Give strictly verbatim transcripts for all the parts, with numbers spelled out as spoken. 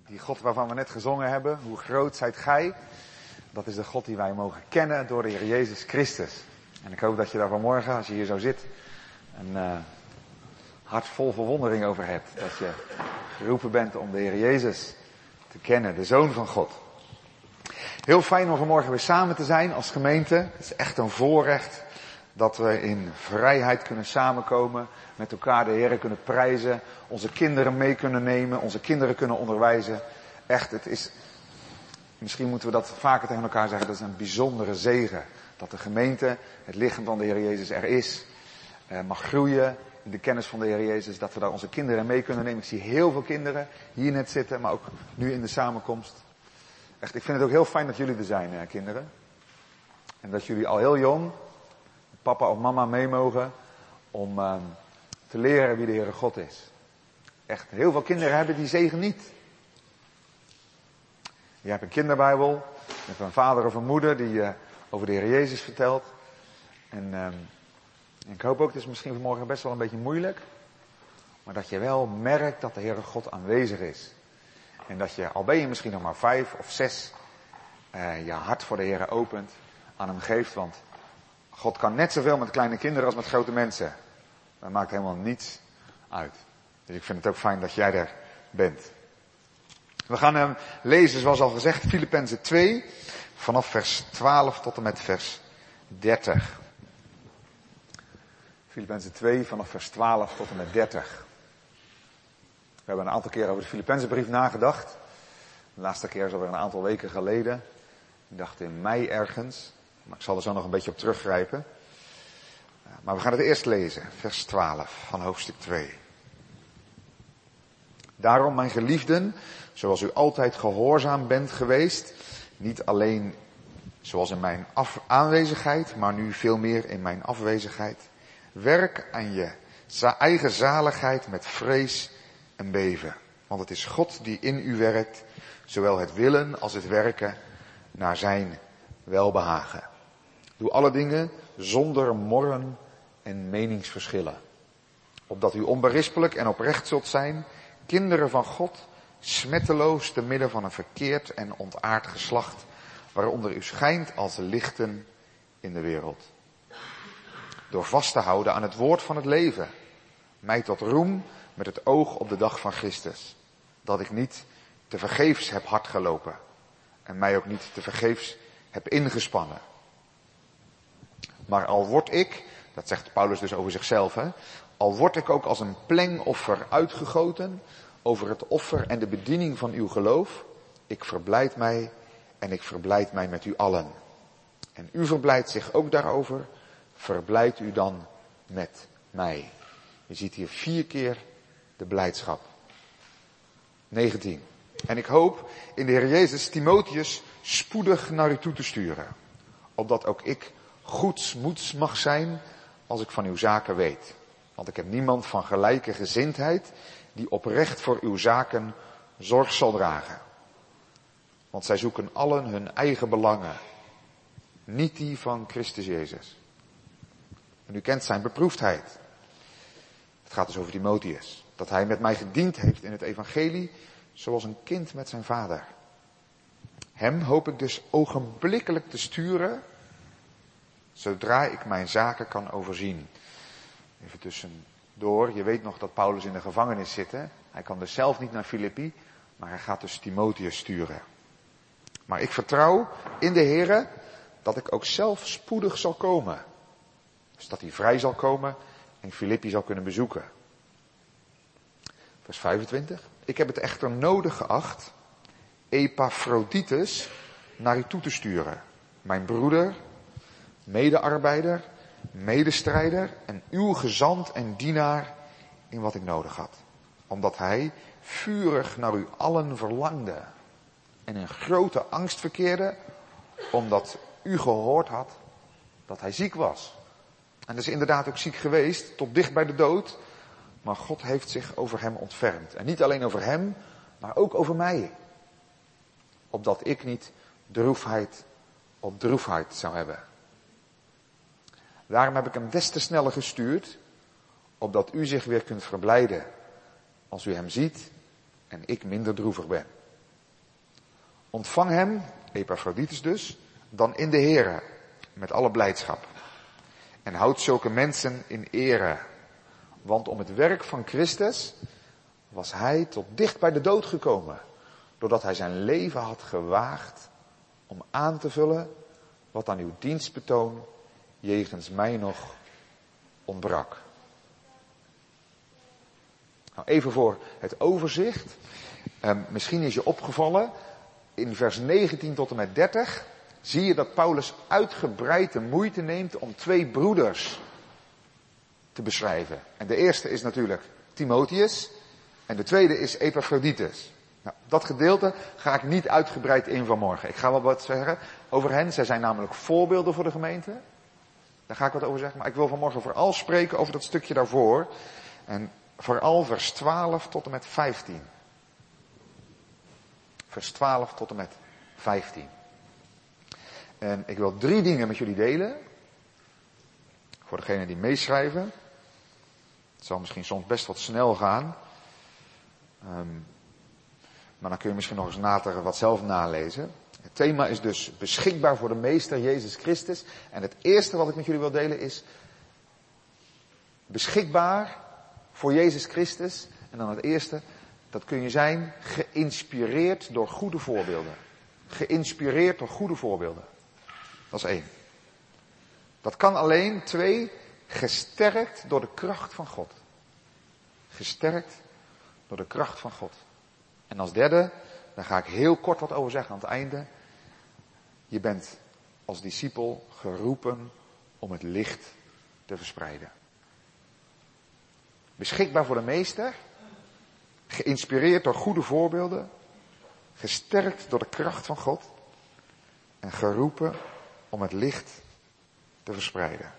Die God waarvan we net gezongen hebben, hoe groot zijt gij, dat is de God die wij mogen kennen door de Heer Jezus Christus. En ik hoop dat je daar vanmorgen, als je hier zo zit, een uh, hart vol verwondering over hebt. Dat je geroepen bent om de Heer Jezus te kennen, de Zoon van God. Heel fijn om vanmorgen weer samen te zijn als gemeente. Het is echt een voorrecht dat we in vrijheid kunnen samenkomen, met elkaar de Heer kunnen prijzen, onze kinderen mee kunnen nemen, onze kinderen kunnen onderwijzen. Echt, het is, misschien moeten we dat vaker tegen elkaar zeggen, dat is een bijzondere zegen. Dat de gemeente, het lichaam van de Heer Jezus er is, eh, mag groeien in de kennis van de Heer Jezus, dat we daar onze kinderen mee kunnen nemen. Ik zie heel veel kinderen hier net zitten, maar ook nu in de samenkomst. Echt, ik vind het ook heel fijn dat jullie er zijn, eh, kinderen. En dat jullie al heel jong papa of mama mee mogen om uh, te leren wie de Heere God is. Echt, heel veel kinderen hebben die zegen niet. Je hebt een kinderbijbel, je hebt een vader of een moeder die uh, over de Heer Jezus vertelt. En uh, ik hoop ook, het is misschien vanmorgen best wel een beetje moeilijk, maar dat je wel merkt dat de Heere God aanwezig is. En dat je, al ben je misschien nog maar vijf of zes, uh, je hart voor de Heere opent, aan hem geeft, want God kan net zoveel met kleine kinderen als met grote mensen. Dat maakt helemaal niets uit. Dus ik vind het ook fijn dat jij er bent. We gaan uh, lezen, zoals al gezegd, Filippenzen twee, vanaf vers twaalf tot en met vers dertig. Filippenzen twee, vanaf vers twaalf tot en met dertig. We hebben een aantal keer over de Filippenzenbrief nagedacht. De laatste keer is alweer een aantal weken geleden. Ik dacht in mei ergens. Maar ik zal er zo nog een beetje op teruggrijpen. Maar we gaan het eerst lezen, vers twaalf van hoofdstuk twee. Daarom, mijn geliefden, zoals u altijd gehoorzaam bent geweest, niet alleen zoals in mijn af- aanwezigheid, maar nu veel meer in mijn afwezigheid. Werk aan je za- eigen zaligheid met vrees en beven. Want het is God die in u werkt, zowel het willen als het werken naar zijn welbehagen. Doe alle dingen zonder morren en meningsverschillen. Opdat u onberispelijk en oprecht zult zijn, kinderen van God, smetteloos te midden van een verkeerd en ontaard geslacht, waaronder u schijnt als lichten in de wereld. Door vast te houden aan het woord van het leven, mij tot roem met het oog op de dag van Christus. Dat ik niet te vergeefs heb hard gelopen en mij ook niet te vergeefs heb ingespannen. Maar al word ik, dat zegt Paulus dus over zichzelf, hè, al word ik ook als een plengoffer uitgegoten over het offer en de bediening van uw geloof, ik verblijd mij en ik verblijd mij met u allen. En u verblijdt zich ook daarover, verblijd u dan met mij. Je ziet hier vier keer de blijdschap. negentien. En ik hoop in de Heer Jezus Timotheus spoedig naar u toe te sturen, opdat ook ik goedsmoeds mag zijn als ik van uw zaken weet. Want ik heb niemand van gelijke gezindheid die oprecht voor uw zaken zorg zal dragen. Want zij zoeken allen hun eigen belangen, niet die van Christus Jezus. En u kent zijn beproefdheid. Het gaat dus over Timotheus. Dat hij met mij gediend heeft in het evangelie, zoals een kind met zijn vader. Hem hoop ik dus ogenblikkelijk te sturen, zodra ik mijn zaken kan overzien. Even tussendoor, je weet nog dat Paulus in de gevangenis zit. Hè? Hij kan dus zelf niet naar Filippi, maar hij gaat dus Timotheus sturen. Maar ik vertrouw in de Heere dat ik ook zelf spoedig zal komen. Dus dat hij vrij zal komen en Filippi zal kunnen bezoeken. Vers vijfentwintig. Ik heb het echter nodig geacht Epaphroditus naar u toe te sturen. Mijn broeder, medearbeider, medestrijder en uw gezant en dienaar in wat ik nodig had. Omdat hij vurig naar u allen verlangde en in grote angst verkeerde, omdat u gehoord had dat hij ziek was. En hij is inderdaad ook ziek geweest, tot dicht bij de dood, maar God heeft zich over hem ontfermd. En niet alleen over hem, maar ook over mij. Opdat ik niet droefheid op droefheid zou hebben. Daarom heb ik hem des te sneller gestuurd, opdat u zich weer kunt verblijden als u hem ziet en ik minder droevig ben. Ontvang hem, Epaphroditus dus, dan in de Here, met alle blijdschap. En houd zulke mensen in ere. Want om het werk van Christus was hij tot dicht bij de dood gekomen. Doordat hij zijn leven had gewaagd om aan te vullen wat aan uw dienstbetoon jegens mij nog ontbrak. Nou, even voor het overzicht. Eh, misschien is je opgevallen, in vers negentien tot en met dertig zie je dat Paulus uitgebreid de moeite neemt om twee broeders te beschrijven. En de eerste is natuurlijk Timotheus en de tweede is Epaphroditus. Nou, dat gedeelte ga ik niet uitgebreid in vanmorgen. Ik ga wel wat zeggen over hen. Zij zijn namelijk voorbeelden voor de gemeente. Daar ga ik wat over zeggen. Maar ik wil vanmorgen vooral spreken over dat stukje daarvoor. En vooral vers twaalf tot en met vijftien. Vers twaalf tot en met vijftien. En ik wil drie dingen met jullie delen. Voor degenen die meeschrijven. Het zal misschien soms best wat snel gaan. Um, maar dan kun je misschien nog eens later wat zelf nalezen. Het thema is dus beschikbaar voor de Meester Jezus Christus. En het eerste wat ik met jullie wil delen is beschikbaar voor Jezus Christus. En dan het eerste, dat kun je zijn geïnspireerd door goede voorbeelden. Geïnspireerd door goede voorbeelden. Dat is één. Dat kan alleen, twee, gesterkt door de kracht van God. Gesterkt door de kracht van God. En als derde, daar ga ik heel kort wat over zeggen aan het einde. Je bent als discipel geroepen om het licht te verspreiden. Beschikbaar voor de Meester. Geïnspireerd door goede voorbeelden. Gesterkt door de kracht van God. En geroepen om het licht te verspreiden.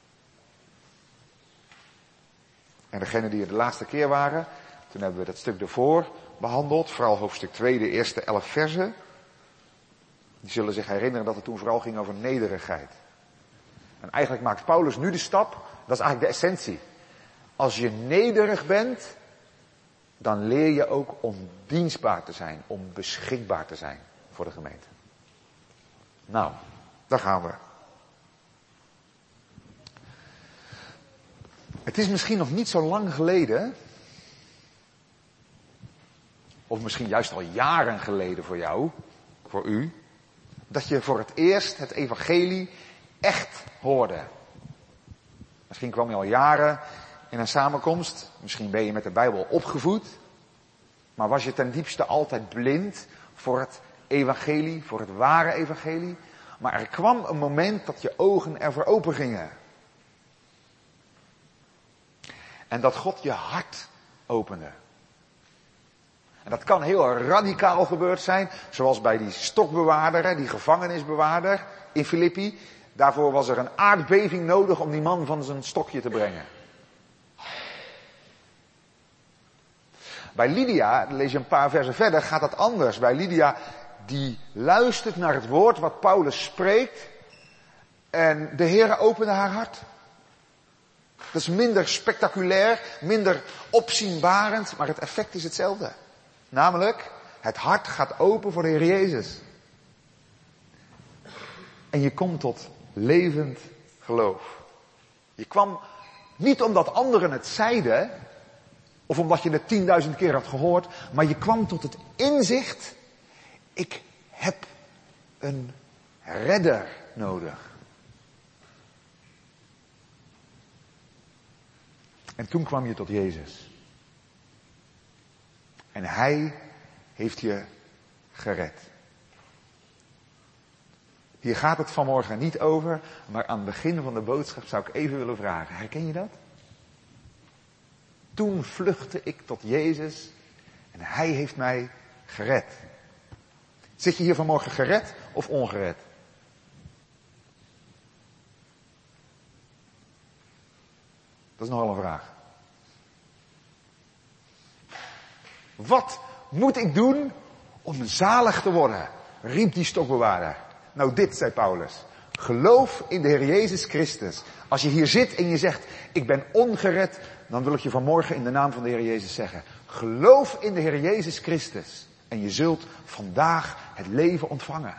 En degenen die er de laatste keer waren, toen hebben we dat stuk ervoor behandeld, vooral hoofdstuk twee, de eerste elf versen. Die zullen zich herinneren dat het toen vooral ging over nederigheid. En eigenlijk maakt Paulus nu de stap, dat is eigenlijk de essentie. Als je nederig bent, dan leer je ook om dienstbaar te zijn, om beschikbaar te zijn voor de gemeente. Nou, daar gaan we. Het is misschien nog niet zo lang geleden, of misschien juist al jaren geleden voor jou, voor u, dat je voor het eerst het evangelie echt hoorde. Misschien kwam je al jaren in een samenkomst, misschien ben je met de Bijbel opgevoed, maar was je ten diepste altijd blind voor het evangelie, voor het ware evangelie. Maar er kwam een moment dat je ogen ervoor open gingen. En dat God je hart opende. En dat kan heel radicaal gebeurd zijn, zoals bij die stokbewaarder, die gevangenisbewaarder in Filippi. Daarvoor was er een aardbeving nodig om die man van zijn stokje te brengen. Bij Lydia, dan lees je een paar versen verder, gaat dat anders. Bij Lydia, die luistert naar het woord wat Paulus spreekt en de Heere opende haar hart. Dat is minder spectaculair, minder opzienbarend, maar het effect is hetzelfde. Namelijk, het hart gaat open voor de Heer Jezus. En je komt tot levend geloof. Je kwam niet omdat anderen het zeiden, of omdat je het tienduizend keer had gehoord, maar je kwam tot het inzicht, ik heb een redder nodig. En toen kwam je tot Jezus. En Hij heeft je gered. Hier gaat het vanmorgen niet over, maar aan het begin van de boodschap zou ik even willen vragen. Herken je dat? Toen vluchtte ik tot Jezus en Hij heeft mij gered. Zit je hier vanmorgen gered of ongered? Dat is nogal een vraag. Wat moet ik doen om zalig te worden? Riep die stokbewaarder. Nou, dit zei Paulus. Geloof in de Heer Jezus Christus. Als je hier zit en je zegt, ik ben ongered, dan wil ik je vanmorgen in de naam van de Heer Jezus zeggen. Geloof in de Heer Jezus Christus. En je zult vandaag het leven ontvangen.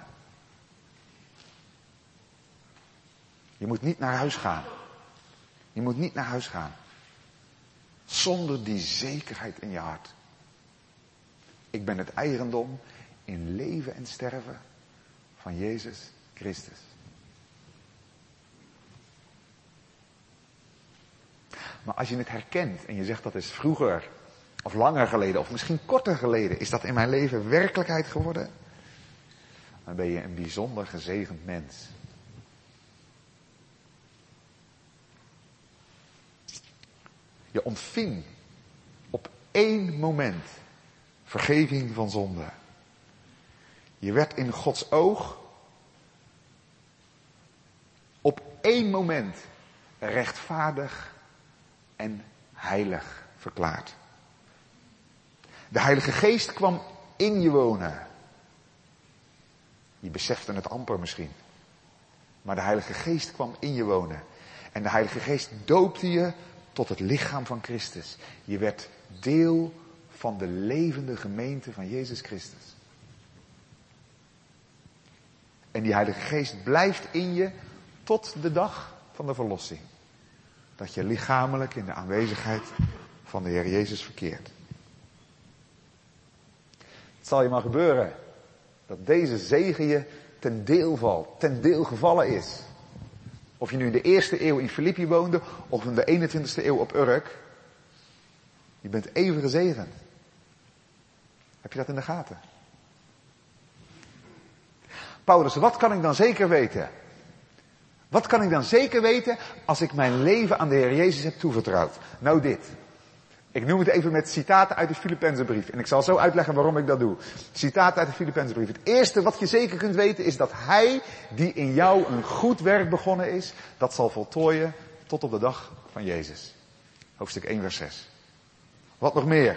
Je moet niet naar huis gaan. Je moet niet naar huis gaan. Zonder die zekerheid in je hart. Ik ben het eigendom in leven en sterven van Jezus Christus. Maar als je het herkent en je zegt dat is vroeger of langer geleden of misschien korter geleden, is dat in mijn leven werkelijkheid geworden? Dan ben je een bijzonder gezegend mens. Je ontving op één moment vergeving van zonde. Je werd in Gods oog op één moment rechtvaardig en heilig verklaard. De Heilige Geest kwam in je wonen. Je besefte het amper misschien. Maar de Heilige Geest kwam in je wonen. En de Heilige Geest doopte je tot het lichaam van Christus. Je werd deel van de levende gemeente van Jezus Christus. En die Heilige Geest blijft in je tot de dag van de verlossing. Dat je lichamelijk in de aanwezigheid van de Heer Jezus verkeert. Het zal je maar gebeuren dat deze zegen je ten deel valt, ten deel gevallen is. Of je nu in de eerste eeuw in Filippi woonde of in de eenentwintigste eeuw op Urk. Je bent even gezegend. Heb je dat in de gaten? Paulus, wat kan ik dan zeker weten? Wat kan ik dan zeker weten als ik mijn leven aan de Heer Jezus heb toevertrouwd? Nou dit. Ik noem het even met citaten uit de Filippenzenbrief. En ik zal zo uitleggen waarom ik dat doe. Citaten uit de Filippenzenbrief. Het eerste wat je zeker kunt weten is dat Hij die in jou een goed werk begonnen is, dat zal voltooien tot op de dag van Jezus. Hoofdstuk één vers zes. Wat nog meer?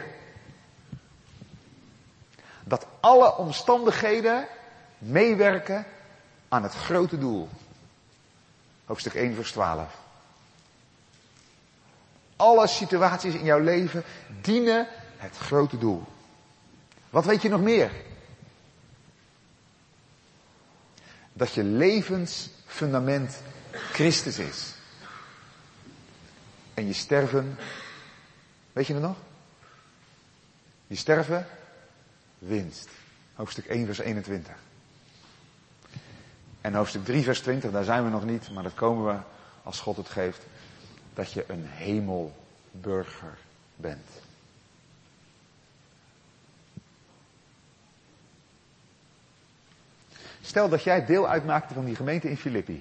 Dat alle omstandigheden meewerken aan het grote doel. Hoofdstuk één vers twaalf. Alle situaties in jouw leven dienen het grote doel. Wat weet je nog meer? Dat je levensfundament Christus is. En je sterven, weet je het nog? Je sterven, winst. Hoofdstuk één vers eenentwintig. En hoofdstuk drie vers twintig, daar zijn we nog niet, maar dat komen we als God het geeft. Dat je een hemelburger bent. Stel dat jij deel uitmaakte van die gemeente in Filippi.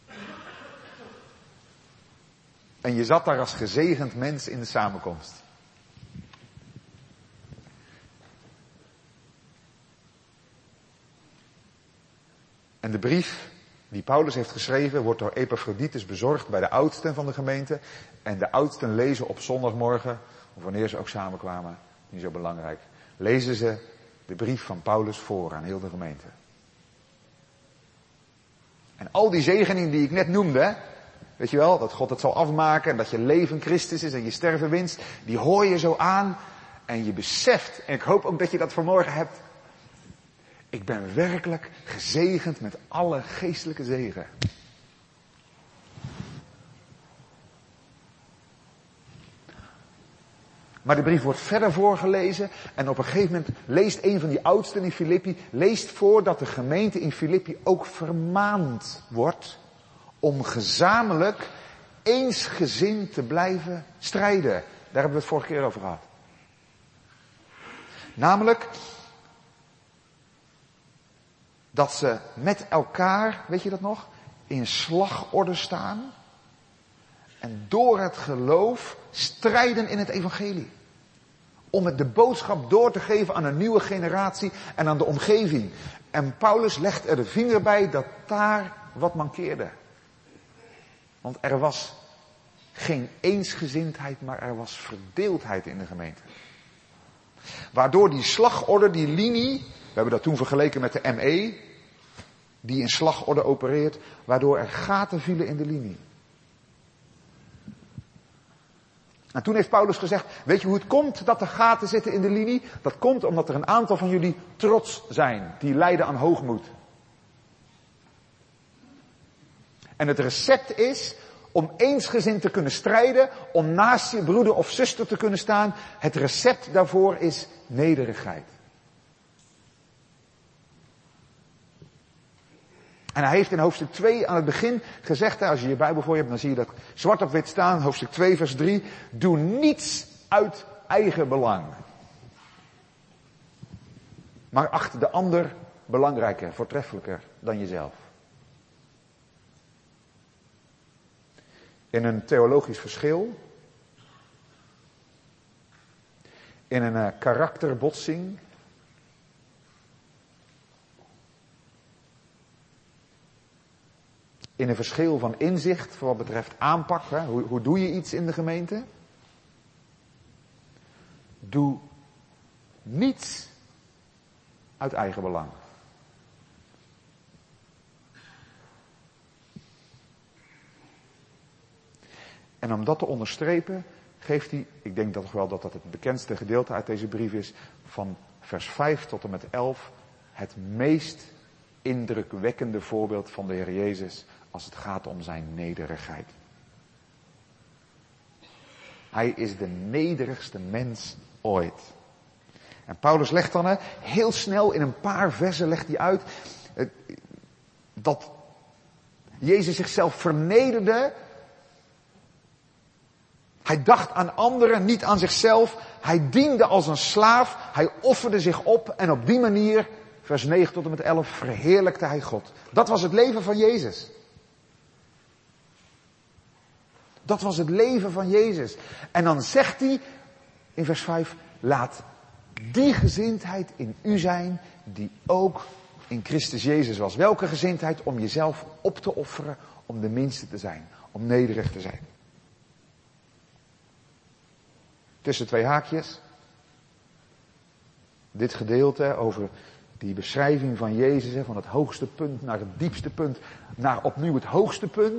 En je zat daar als gezegend mens in de samenkomst. En de brief die Paulus heeft geschreven wordt door Epaphroditus bezorgd bij de oudsten van de gemeente. En de oudsten lezen op zondagmorgen, of wanneer ze ook samenkwamen, niet zo belangrijk, lezen ze de brief van Paulus voor aan heel de gemeente. En al die zegeningen die ik net noemde, weet je wel, dat God het zal afmaken en dat je leven Christus is en je sterven winst, die hoor je zo aan en je beseft, en ik hoop ook dat je dat vanmorgen hebt, ik ben werkelijk gezegend met alle geestelijke zegen. Maar de brief wordt verder voorgelezen en op een gegeven moment leest een van die oudsten in Filippi, leest voor dat de gemeente in Filippi ook vermaand wordt om gezamenlijk eensgezind te blijven strijden. Daar hebben we het vorige keer over gehad. Namelijk dat ze met elkaar, weet je dat nog, in slagorde staan en door het geloof strijden in het evangelie. Om het de boodschap door te geven aan een nieuwe generatie en aan de omgeving. En Paulus legt er de vinger bij dat daar wat mankeerde. Want er was geen eensgezindheid, maar er was verdeeldheid in de gemeente. Waardoor die slagorde, die linie, we hebben dat toen vergeleken met de M E, die in slagorde opereert, waardoor er gaten vielen in de linie. En toen heeft Paulus gezegd, weet je hoe het komt dat er gaten zitten in de linie? Dat komt omdat er een aantal van jullie trots zijn, die lijden aan hoogmoed. En het recept is om eensgezind te kunnen strijden, om naast je broeder of zuster te kunnen staan. Het recept daarvoor is nederigheid. En hij heeft in hoofdstuk twee aan het begin gezegd, als je je Bijbel voor je hebt, dan zie je dat zwart op wit staan, hoofdstuk twee vers drie. Doe niets uit eigen belang. Maar acht de ander belangrijker, voortreffelijker dan jezelf. In een theologisch verschil, in een uh, karakterbotsing, in een verschil van inzicht voor wat betreft aanpak, hè? Hoe, hoe doe je iets in de gemeente? Doe niets uit eigen belang. En om dat te onderstrepen, geeft hij, ik denk dat toch wel dat dat het bekendste gedeelte uit deze brief is, van vers vijf tot en met elf, het meest indrukwekkende voorbeeld van de Heer Jezus als het gaat om zijn nederigheid. Hij is de nederigste mens ooit. En Paulus legt dan hè, heel snel in een paar versen legt hij uit eh, dat Jezus zichzelf vernederde. Hij dacht aan anderen, niet aan zichzelf. Hij diende als een slaaf. Hij offerde zich op en op die manier, vers negen tot en met elf, verheerlijkte hij God. Dat was het leven van Jezus. Dat was het leven van Jezus. En dan zegt hij in vers vijf, laat die gezindheid in u zijn die ook in Christus Jezus was. Welke gezindheid? Om jezelf op te offeren, om de minste te zijn, om nederig te zijn. Tussen twee haakjes. Dit gedeelte over die beschrijving van Jezus, van het hoogste punt naar het diepste punt, naar opnieuw het hoogste punt.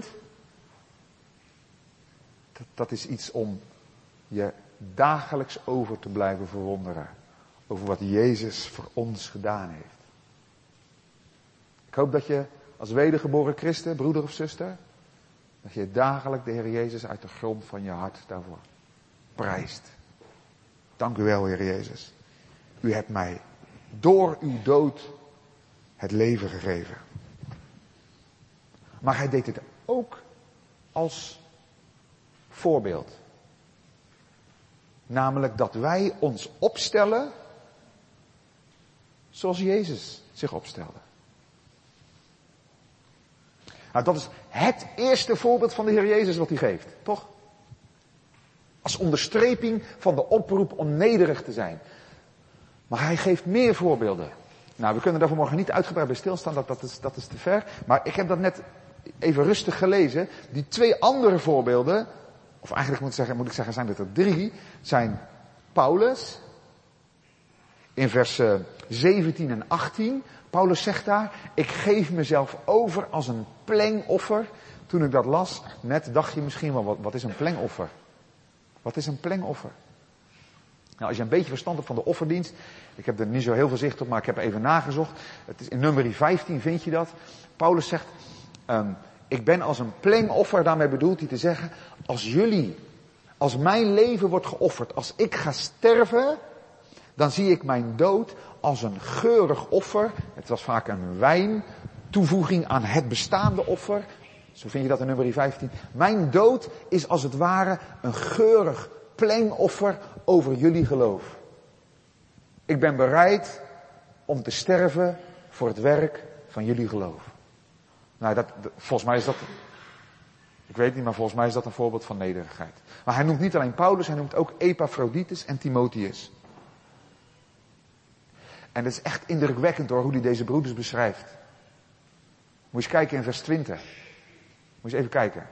Dat, dat is iets om je dagelijks over te blijven verwonderen. Over wat Jezus voor ons gedaan heeft. Ik hoop dat je als wedergeboren christen, broeder of zuster, dat je dagelijks de Heer Jezus uit de grond van je hart daarvoor prijst. Dank u wel, Heer Jezus. U hebt mij door uw dood het leven gegeven. Maar hij deed het ook als voorbeeld. Namelijk dat wij ons opstellen zoals Jezus zich opstelde. Nou, dat is het eerste voorbeeld van de Heer Jezus wat hij geeft, toch? Als onderstreping van de oproep om nederig te zijn. Maar hij geeft meer voorbeelden. Nou, we kunnen daar vanmorgen niet uitgebreid bij stilstaan, dat, dat, is, dat is te ver. Maar ik heb dat net even rustig gelezen. Die twee andere voorbeelden, of eigenlijk moet ik zeggen, moet ik zeggen zijn het er drie, zijn Paulus, in vers zeventien en achttien. Paulus zegt daar, ik geef mezelf over als een plengoffer. Toen ik dat las, net dacht je misschien wel, wat, wat is een plengoffer? Wat is een plengoffer? Nou, als je een beetje verstand hebt van de offerdienst, ik heb er niet zo heel veel zicht op, maar ik heb even nagezocht. Het is in nummer vijftien vind je dat. Paulus zegt, um, ik ben als een plengoffer, daarmee bedoelt hij te zeggen, als jullie, als mijn leven wordt geofferd, als ik ga sterven, dan zie ik mijn dood als een geurig offer. Het was vaak een wijn, toevoeging aan het bestaande offer. Zo vind je dat in nummer vijftien. Mijn dood is als het ware een geurig plengoffer over jullie geloof. Ik ben bereid om te sterven voor het werk van jullie geloof. Nou, dat, volgens mij is dat, ik weet niet, maar volgens mij is dat een voorbeeld van nederigheid. Maar hij noemt niet alleen Paulus, hij noemt ook Epaphroditus en Timotheus. En het is echt indrukwekkend door hoe hij deze broeders beschrijft. Moet je eens kijken in vers twintig. Moet je eens even kijken.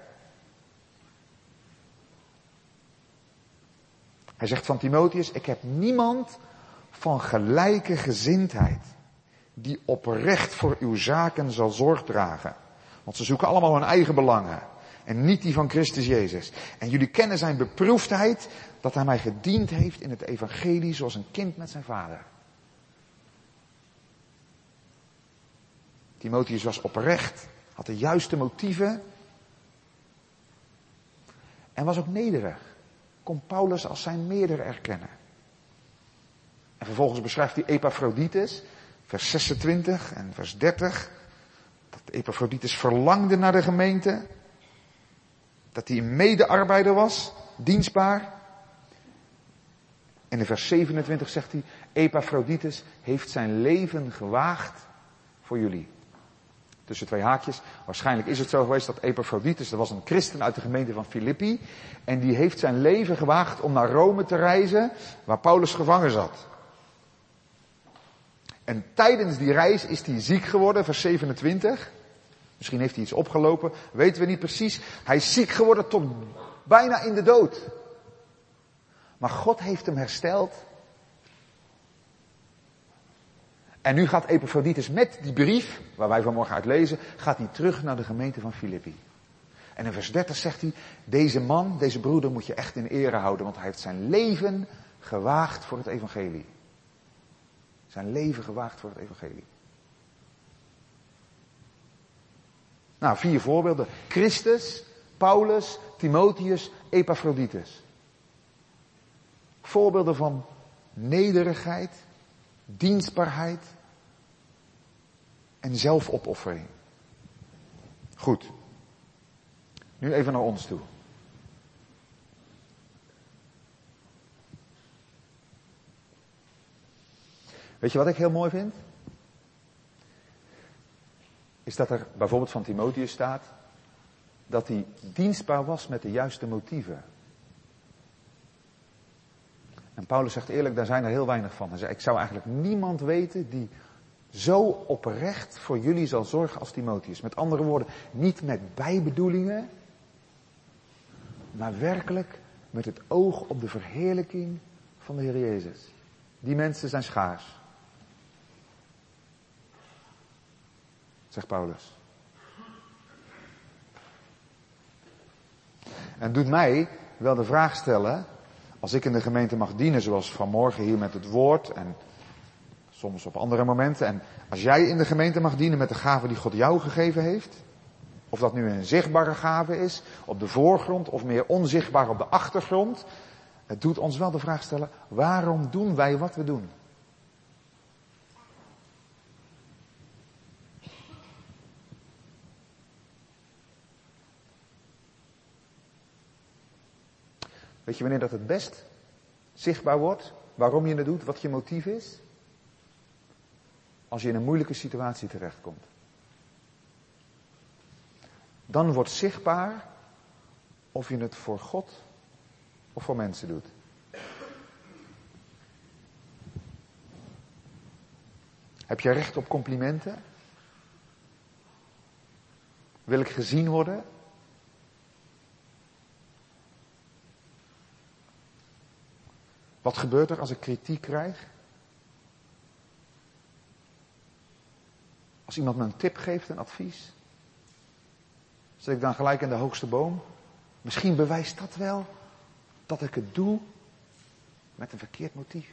Hij zegt van Timotheus, ik heb niemand van gelijke gezindheid die oprecht voor uw zaken zal zorg dragen. Want ze zoeken allemaal hun eigen belangen. En niet die van Christus Jezus. En jullie kennen zijn beproefdheid, dat hij mij gediend heeft in het evangelie zoals een kind met zijn vader. Timotheus was oprecht, had de juiste motieven. En was ook nederig. Kon Paulus als zijn meerder erkennen. En vervolgens beschrijft hij Epaphroditus, vers zesentwintig en vers dertig. Dat Epaphroditus verlangde naar de gemeente. Dat hij een medearbeider was, dienstbaar. En in vers zevenentwintig zegt hij, Epaphroditus heeft zijn leven gewaagd voor jullie. Tussen twee haakjes. Waarschijnlijk is het zo geweest dat Epaphroditus, dat was een christen uit de gemeente van Filippi. En die heeft zijn leven gewaagd om naar Rome te reizen, waar Paulus gevangen zat. En tijdens die reis is hij ziek geworden, vers zevenentwintig. Misschien heeft hij iets opgelopen, weten we niet precies. Hij is ziek geworden tot bijna in de dood. Maar God heeft hem hersteld. En nu gaat Epaphroditus met die brief, waar wij vanmorgen uit lezen, gaat hij terug naar de gemeente van Filippi. En in vers dertig zegt hij, deze man, deze broeder moet je echt in ere houden, want hij heeft zijn leven gewaagd voor het evangelie. Zijn leven gewaagd voor het evangelie. Nou, vier voorbeelden. Christus, Paulus, Timotheus, Epaphroditus. Voorbeelden van nederigheid, dienstbaarheid en zelfopoffering. Goed. Nu even naar ons toe. Weet je wat ik heel mooi vind? Is dat er bijvoorbeeld van Timotheus staat dat hij dienstbaar was met de juiste motieven. En Paulus zegt eerlijk, daar zijn er heel weinig van. Hij zegt, ik zou eigenlijk niemand weten die zo oprecht voor jullie zal zorgen als Timotheus. Met andere woorden, niet met bijbedoelingen, maar werkelijk met het oog op de verheerlijking van de Heer Jezus. Die mensen zijn schaars. Zegt Paulus. En doet mij wel de vraag stellen, als ik in de gemeente mag dienen, zoals vanmorgen hier met het woord en soms op andere momenten. En als jij in de gemeente mag dienen met de gave die God jou gegeven heeft, of dat nu een zichtbare gave is, op de voorgrond of meer onzichtbaar op de achtergrond. Het doet ons wel de vraag stellen, waarom doen wij wat we doen? Weet je wanneer dat het best zichtbaar wordt, waarom je het doet, wat je motief is? Als je in een moeilijke situatie terechtkomt. Dan wordt zichtbaar of je het voor God of voor mensen doet. Heb je recht op complimenten? Wil ik gezien worden? Wat gebeurt er als ik kritiek krijg? Als iemand me een tip geeft, een advies? Zet ik dan gelijk in de hoogste boom? Misschien bewijst dat wel dat ik het doe met een verkeerd motief.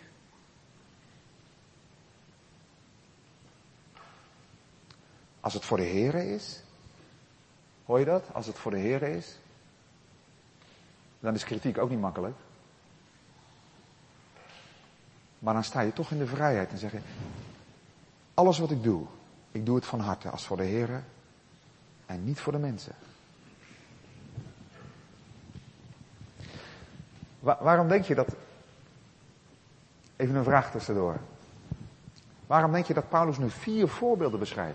Als het voor de Here is, hoor je dat? Als het voor de Here is, dan is kritiek ook niet makkelijk. Maar dan sta je toch in de vrijheid en zeg je, alles wat ik doe, ik doe het van harte als voor de Here en niet voor de mensen. Wa- waarom denk je dat, even een vraag tussendoor. Waarom denk je dat Paulus nu vier voorbeelden beschrijft?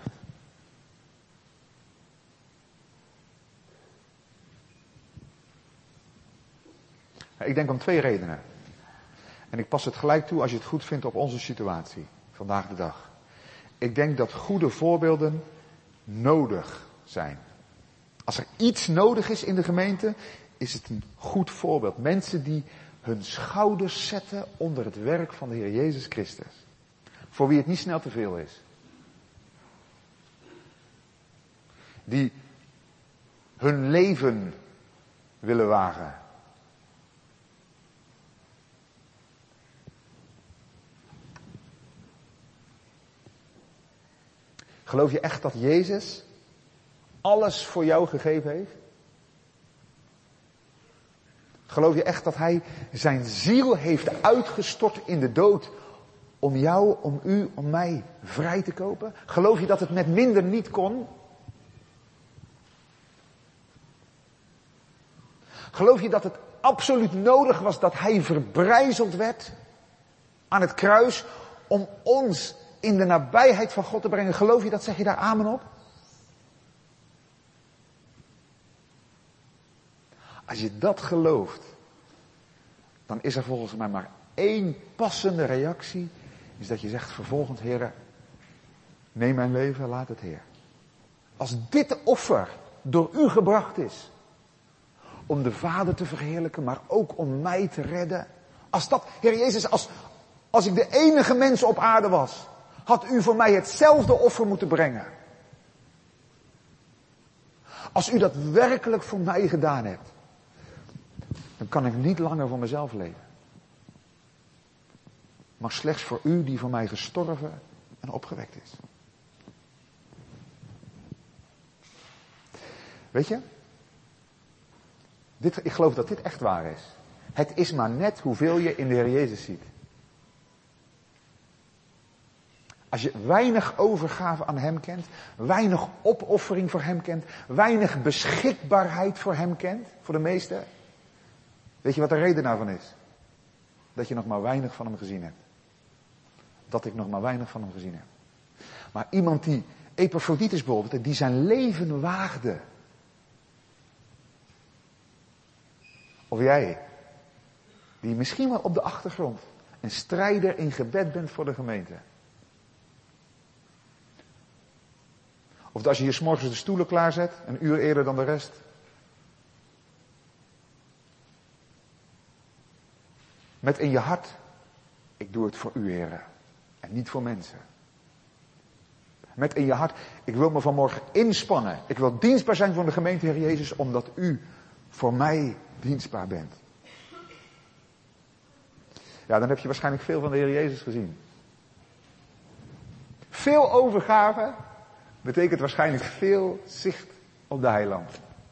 Ik denk om twee redenen. En ik pas het gelijk toe als je het goed vindt op onze situatie, vandaag de dag. Ik denk dat goede voorbeelden nodig zijn. Als er iets nodig is in de gemeente, is het een goed voorbeeld. Mensen die hun schouders zetten onder het werk van de Heer Jezus Christus. Voor wie het niet snel te veel is. Die hun leven willen wagen. Geloof je echt dat Jezus alles voor jou gegeven heeft? Geloof je echt dat hij zijn ziel heeft uitgestort in de dood om jou, om u, om mij vrij te kopen? Geloof je dat het met minder niet kon? Geloof je dat het absoluut nodig was dat hij verbrijzeld werd aan het kruis om ons in de nabijheid van God te brengen? Geloof je dat? Zeg je daar amen op? Als je dat gelooft, dan is er volgens mij maar één passende reactie. Is dat je zegt vervolgens, Heere, neem mijn leven, laat het Heer. Als dit offer door u gebracht is, om de Vader te verheerlijken, maar ook om mij te redden. Als dat, Heer Jezus, als, als ik de enige mens op aarde was, had u voor mij hetzelfde offer moeten brengen. Als u dat werkelijk voor mij gedaan hebt, dan kan ik niet langer voor mezelf leven. Maar slechts voor u die voor mij gestorven en opgewekt is. Weet je? Dit, ik geloof dat dit echt waar is. Het is maar net hoeveel je in de Heer Jezus ziet. Als je weinig overgave aan hem kent, weinig opoffering voor hem kent, weinig beschikbaarheid voor hem kent, voor de meesten. Weet je wat de reden daarvan is? Dat je nog maar weinig van hem gezien hebt. Dat ik nog maar weinig van hem gezien heb. Maar iemand die, Epaphroditus bijvoorbeeld, die zijn leven waagde. Of jij, die misschien wel op de achtergrond een strijder in gebed bent voor de gemeente. Of als je hier 's morgens de stoelen klaarzet, een uur eerder dan de rest. Met in je hart, ik doe het voor u, Heere, en niet voor mensen. Met in je hart, ik wil me vanmorgen inspannen. Ik wil dienstbaar zijn voor de gemeente, Heer Jezus, omdat u voor mij dienstbaar bent. Ja, dan heb je waarschijnlijk veel van de Heer Jezus gezien. Veel overgave betekent waarschijnlijk veel zicht op de heiland.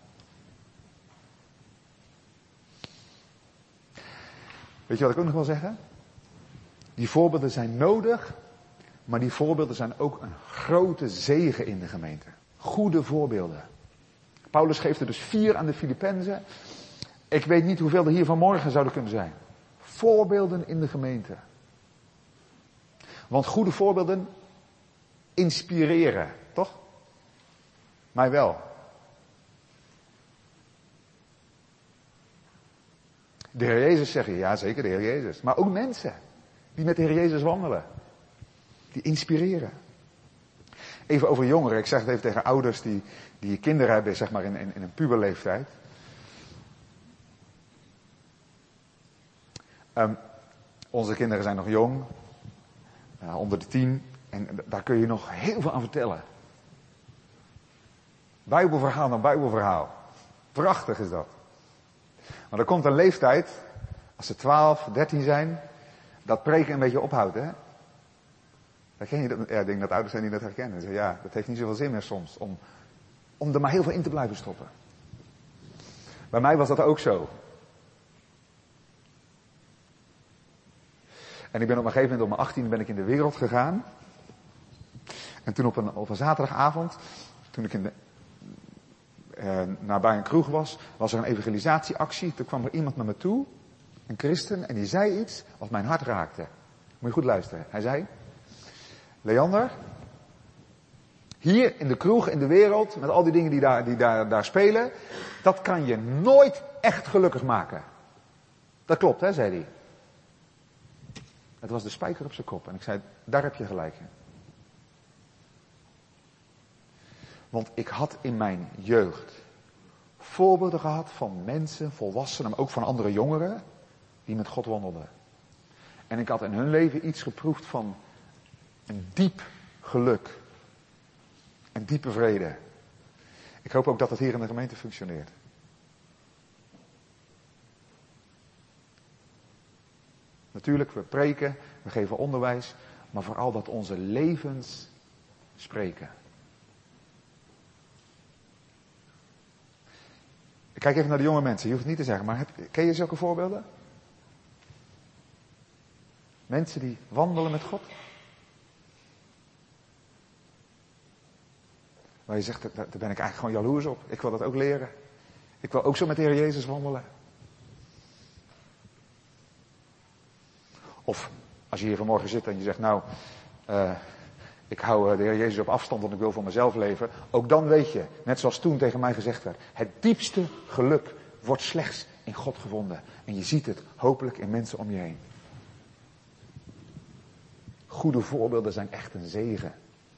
Weet je wat ik ook nog wil zeggen? Die voorbeelden zijn nodig, maar die voorbeelden zijn ook een grote zegen in de gemeente. Goede voorbeelden. Paulus geeft er dus vier aan de Filippenzen. Ik weet niet hoeveel er hier vanmorgen zouden kunnen zijn. Voorbeelden in de gemeente. Want goede voorbeelden inspireren, toch? Mij wel. De Heer Jezus zeg je, ja zeker de Heer Jezus. Maar ook mensen die met de Heer Jezus wandelen. Die inspireren. Even over jongeren. Ik zeg het even tegen ouders die, die kinderen hebben, zeg maar in, in, in een puberleeftijd. Um, onze kinderen zijn nog jong. Uh, onder de tien. En daar kun je nog heel veel aan vertellen. Bijbelverhaal naar Bijbelverhaal. Prachtig is dat. Maar er komt een leeftijd, als ze twaalf, dertien zijn, dat preken een beetje ophoudt, hè? Herken je dat? Ja, ik denk dat ouders zijn die dat herkennen. Zeggen, ja, dat heeft niet zoveel zin meer soms, om, om er maar heel veel in te blijven stoppen. Bij mij was dat ook zo. En ik ben op een gegeven moment, op mijn achttiende ben ik in de wereld gegaan. En toen op een, op een zaterdagavond, toen ik in de, uh, nabij een kroeg was, was er een evangelisatieactie. Toen kwam er iemand naar me toe, een christen, en die zei iets wat mijn hart raakte. Moet je goed luisteren. Hij zei, Leander, hier in de kroeg, in de wereld, met al die dingen die daar, die daar, daar spelen, dat kan je nooit echt gelukkig maken. Dat klopt, hè, zei hij. Het was de spijker op zijn kop. En ik zei, daar heb je gelijk in. Want ik had in mijn jeugd voorbeelden gehad van mensen, volwassenen, maar ook van andere jongeren, die met God wandelden. En ik had in hun leven iets geproefd van een diep geluk. Een diepe vrede. Ik hoop ook dat het hier in de gemeente functioneert. Natuurlijk, we preken, we geven onderwijs, maar vooral dat onze levens spreken. Ik kijk even naar de jonge mensen, je hoeft het niet te zeggen, maar heb, ken je zulke voorbeelden? Mensen die wandelen met God? Waar je zegt, daar, daar ben ik eigenlijk gewoon jaloers op. Ik wil dat ook leren. Ik wil ook zo met de Heer Jezus wandelen. Of als je hier vanmorgen zit en je zegt, nou, uh, ik hou de Heer Jezus op afstand, want ik wil voor mezelf leven. Ook dan weet je, net zoals toen tegen mij gezegd werd, het diepste geluk wordt slechts in God gevonden. En je ziet het hopelijk in mensen om je heen. Goede voorbeelden zijn echt een zegen.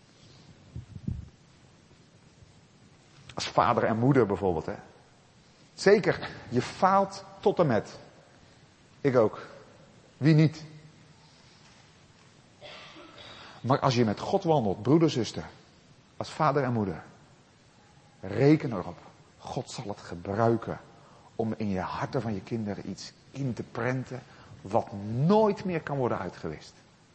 Als vader en moeder bijvoorbeeld, hè. Zeker, je faalt tot en met. Ik ook. Wie niet? Maar als je met God wandelt, broeder, zuster, als vader en moeder, reken erop. God zal het gebruiken om in je harten van je kinderen iets in te prenten wat nooit meer kan worden uitgewist.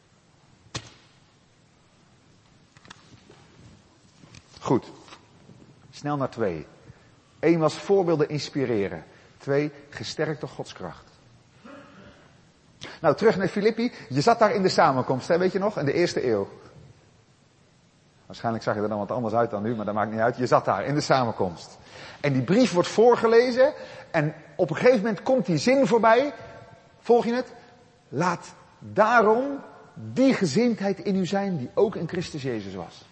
Goed. Snel naar twee. Eén was voorbeelden inspireren. Twee, gesterkt door Gods kracht. Nou, terug naar Filippi. Je zat daar in de samenkomst, hè, weet je nog? In de eerste eeuw. Waarschijnlijk zag je er dan wat anders uit dan nu, maar dat maakt niet uit. Je zat daar in de samenkomst. En die brief wordt voorgelezen. En op een gegeven moment komt die zin voorbij. Volg je het? Laat daarom die gezindheid in u zijn die ook in Christus Jezus was.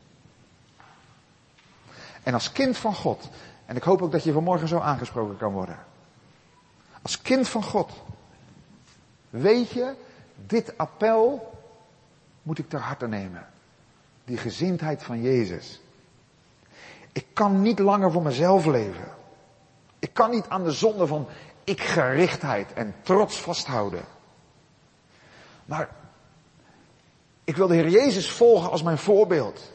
En als kind van God, en ik hoop ook dat je vanmorgen zo aangesproken kan worden. Als kind van God, weet je, dit appel moet ik ter harte nemen. Die gezindheid van Jezus. Ik kan niet langer voor mezelf leven. Ik kan niet aan de zonde van ik-gerichtheid en trots vasthouden. Maar ik wil de Heer Jezus volgen als mijn voorbeeld.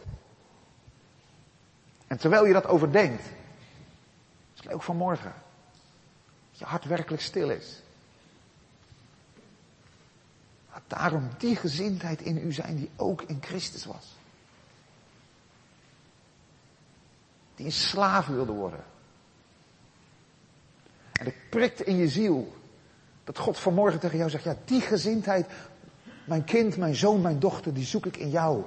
En terwijl je dat overdenkt, is het leuk vanmorgen, dat je hart werkelijk stil is. Laat daarom die gezindheid in u zijn die ook in Christus was. Die een slaaf wilde worden. En het prikt in je ziel dat God vanmorgen tegen jou zegt, ja, die gezindheid, mijn kind, mijn zoon, mijn dochter, die zoek ik in jou.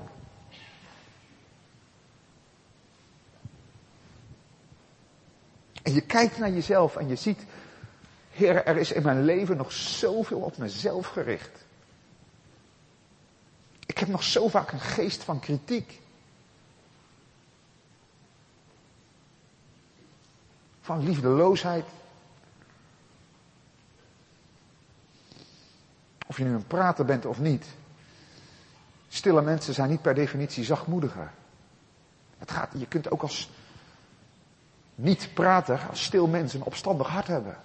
En je kijkt naar jezelf en je ziet, Heer, er is in mijn leven nog zoveel op mezelf gericht. Ik heb nog zo vaak een geest van kritiek. Van liefdeloosheid. Of je nu een prater bent of niet. Stille mensen zijn niet per definitie zachtmoediger. Het gaat, je kunt ook als niet-prater, als stil mens een opstandig hart hebben.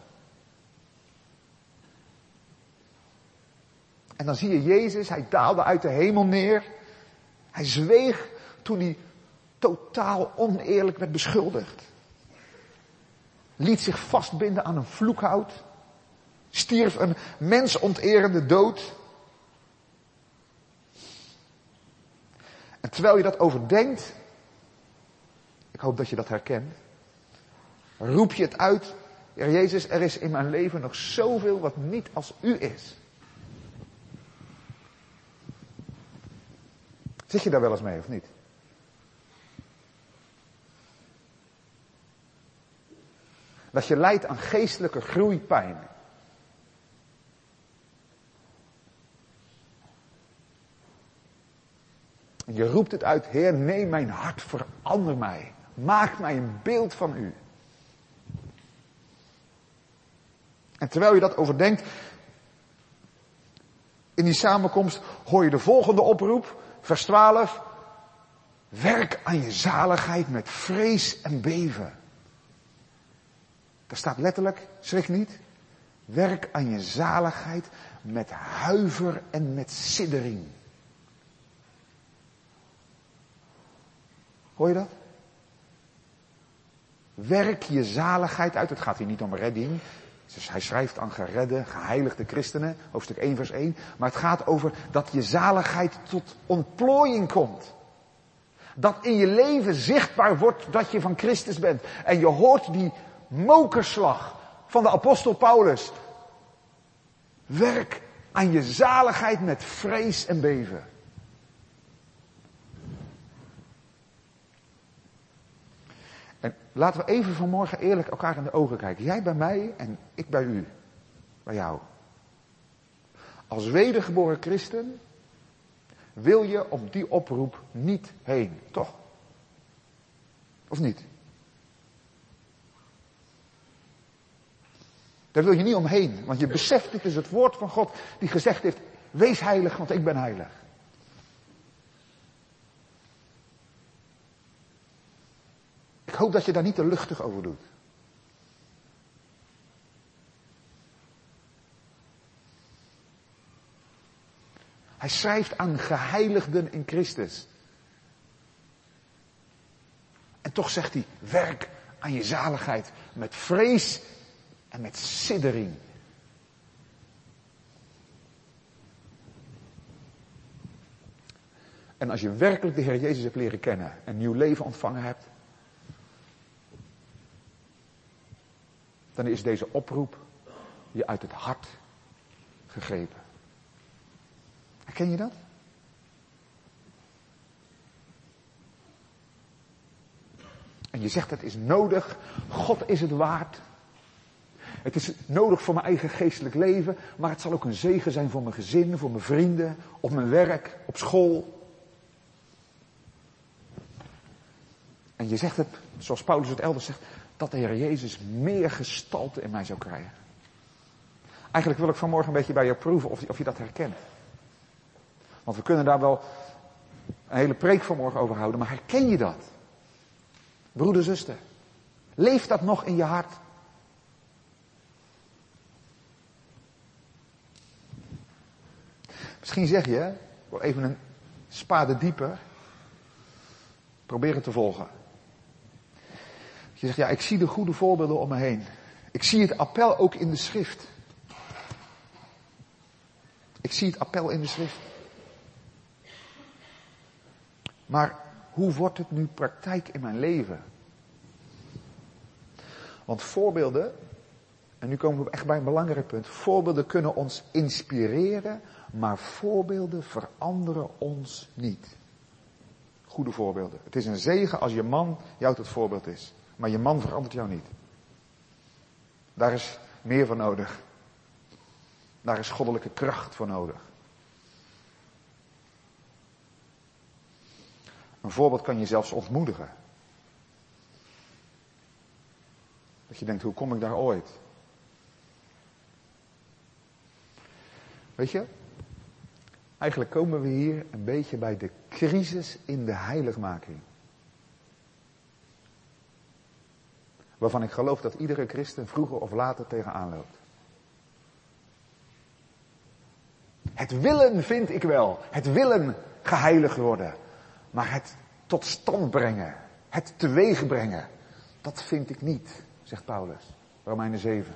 En dan zie je Jezus, hij daalde uit de hemel neer. Hij zweeg toen hij totaal oneerlijk werd beschuldigd. Liet zich vastbinden aan een vloekhout. Stierf een mensonterende dood. En terwijl je dat overdenkt, ik hoop dat je dat herkent, roep je het uit, Heer Jezus, er is in mijn leven nog zoveel wat niet als u is. Zit je daar wel eens mee of niet? Dat je lijdt aan geestelijke groeipijn. En je roept het uit, Heer, neem mijn hart, verander mij. Maak mij een beeld van u. En terwijl je dat overdenkt, in die samenkomst hoor je de volgende oproep, vers twaalf. Werk aan je zaligheid met vrees en beven. Daar staat letterlijk, schrik niet, werk aan je zaligheid met huiver en met siddering. Hoor je dat? Werk je zaligheid uit. Het gaat hier niet om redding. Dus hij schrijft aan geredde, geheiligde christenen, hoofdstuk één vers één. Maar het gaat over dat je zaligheid tot ontplooiing komt. Dat in je leven zichtbaar wordt dat je van Christus bent. En je hoort die mokerslag van de apostel Paulus. Werk aan je zaligheid met vrees en beven. En laten we even vanmorgen eerlijk elkaar in de ogen kijken. Jij bij mij en ik bij u. Bij jou. Als wedergeboren christen wil je op die oproep niet heen. Toch? Of niet? Daar wil je niet omheen. Want je beseft, dit is het woord van God die gezegd heeft, wees heilig, want ik ben heilig. Ik hoop dat je daar niet te luchtig over doet. Hij schrijft aan geheiligden in Christus. En toch zegt hij, werk aan je zaligheid met vrees en met siddering. En als je werkelijk de Heer Jezus hebt leren kennen en nieuw leven ontvangen hebt, dan is deze oproep je uit het hart gegrepen. Herken je dat? En je zegt het is nodig, God is het waard. Het is nodig voor mijn eigen geestelijk leven, maar het zal ook een zegen zijn voor mijn gezin, voor mijn vrienden, op mijn werk, op school. En je zegt het, zoals Paulus het elders zegt, dat de Heer Jezus meer gestalte in mij zou krijgen. Eigenlijk wil ik vanmorgen een beetje bij je proeven of, of je dat herkent. Want we kunnen daar wel een hele preek vanmorgen over houden, maar herken je dat? Broeder, zuster, leeft dat nog in je hart? Misschien zeg je, wel even een spade dieper, probeer het te volgen. Je zegt, ja, ik zie de goede voorbeelden om me heen. Ik zie het appel ook in de schrift. Ik zie het appel in de schrift. Maar hoe wordt het nu praktijk in mijn leven? Want voorbeelden, en nu komen we echt bij een belangrijk punt. Voorbeelden kunnen ons inspireren, maar voorbeelden veranderen ons niet. Goede voorbeelden. Het is een zegen als je man jou tot voorbeeld is. Maar je man verandert jou niet. Daar is meer voor nodig. Daar is goddelijke kracht voor nodig. Een voorbeeld kan je zelfs ontmoedigen. Dat je denkt, hoe kom ik daar ooit? Weet je, eigenlijk komen we hier een beetje bij de crisis in de heiligmaking. Waarvan ik geloof dat iedere christen vroeger of later tegenaan loopt. Het willen vind ik wel. Het willen geheiligd worden. Maar het tot stand brengen. Het teweeg brengen. Dat vind ik niet, zegt Paulus. Romeinen zeven.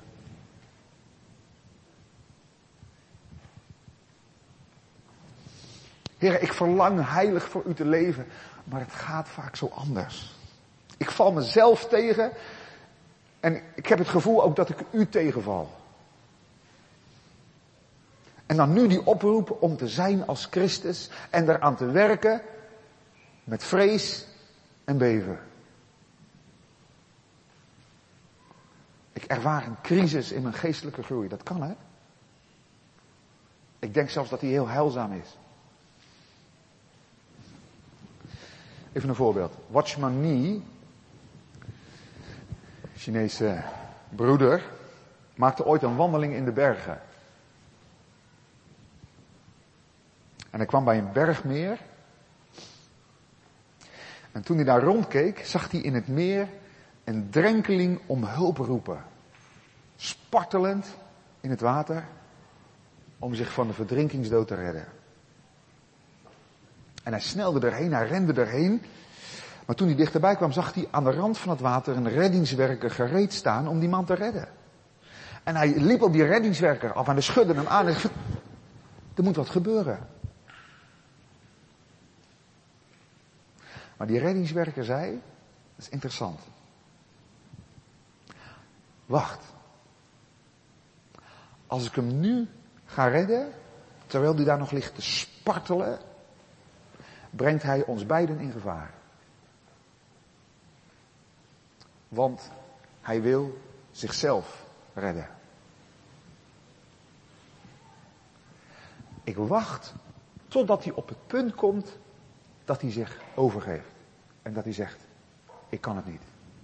Heer, ik verlang heilig voor u te leven. Maar het gaat vaak zo anders. Ik val mezelf tegen. En ik heb het gevoel ook dat ik u tegenval. En dan nu die oproep om te zijn als Christus en daaraan te werken met vrees en beven. Ik ervaar een crisis in mijn geestelijke groei. Dat kan, hè? Ik denk zelfs dat die heel heilzaam is. Even een voorbeeld. Watchman Nee, Chinese broeder, maakte ooit een wandeling in de bergen. En hij kwam bij een bergmeer. En toen hij daar rondkeek, zag hij in het meer een drenkeling om hulp roepen. Spartelend in het water om zich van de verdrinkingsdood te redden. En hij snelde erheen, hij rende erheen. Maar toen hij dichterbij kwam, zag hij aan de rand van het water een reddingswerker gereed staan om die man te redden. En hij liep op die reddingswerker af en hij schudde hem aan en zei, er moet wat gebeuren. Maar die reddingswerker zei, dat is interessant. Wacht. Als ik hem nu ga redden, terwijl hij daar nog ligt te spartelen, brengt hij ons beiden in gevaar. Want hij wil zichzelf redden. Ik wacht totdat hij op het punt komt dat hij zich overgeeft. En dat hij zegt, ik kan het niet.